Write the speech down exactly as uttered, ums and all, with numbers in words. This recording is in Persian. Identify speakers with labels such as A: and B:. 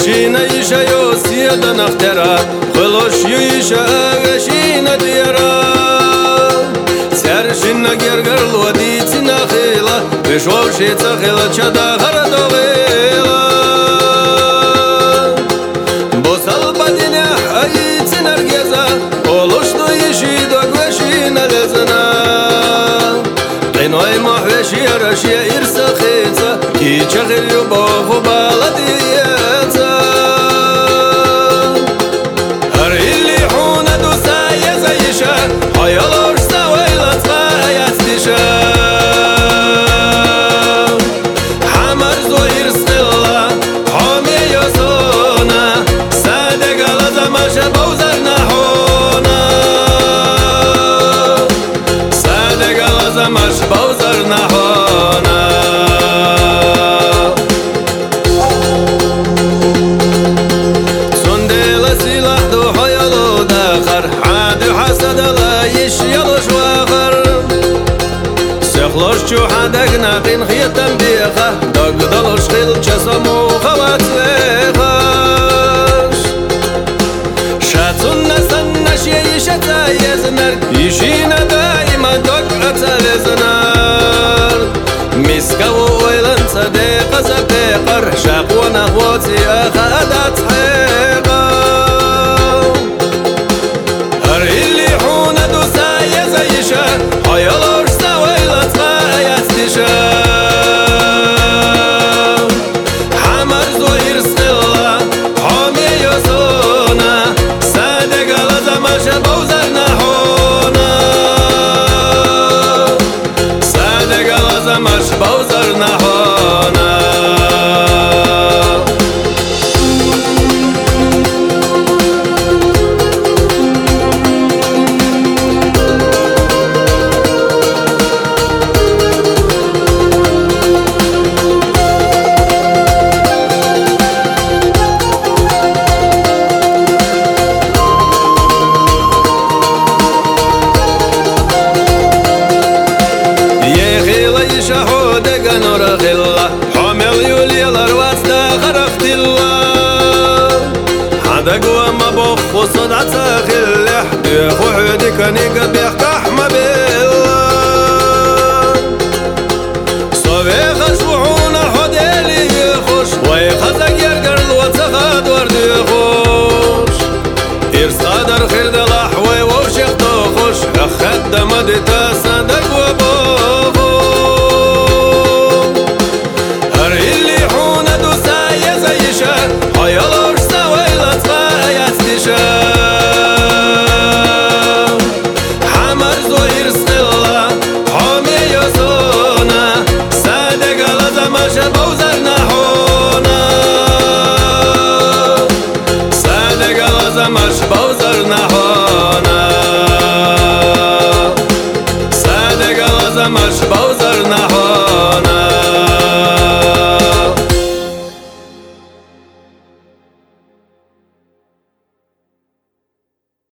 A: Shina isha yo siyada naftera Kholosh yu isha agashina diyara Ser shina gergar lwadi tzina khila Vishwav shitza khila chada gharado ghila Bosal badina ayi tzinar geza Olosh do ishi do gwashina lezana Qinoy mahveshi arashia irsa khitza Ki chakhil yu bahu baladiyatza Hayalar savaylat gayat disha Hamar zohir skilla Hami yosona Sade galaza masha bawzar nahona Sade galaza mash bawzar nahona Sundela silah do hayalo dakhar Hadu hasadala يلوش واخر سخلوش جو حدك ناقين خيطان بيخا داق دلوش خيل جسمو خوات ويخاش شاتون نسن نشي يشتا يزنر يشينا دايما داق أتال يزنر مسكو ويلن صديق زبيقر شاق ونخواتي أخادات حيقا Hayalar savaylat gayat disha Hamar zohir skilla Hami yosona Sade galaza masha bawzar nahona Sade galaza mash bawzar nahona نور خلا حامل يوليلر واسدا خرفت الله حدا قوى ما بخ وصدعت خلح بيخو حدي كان يقبيح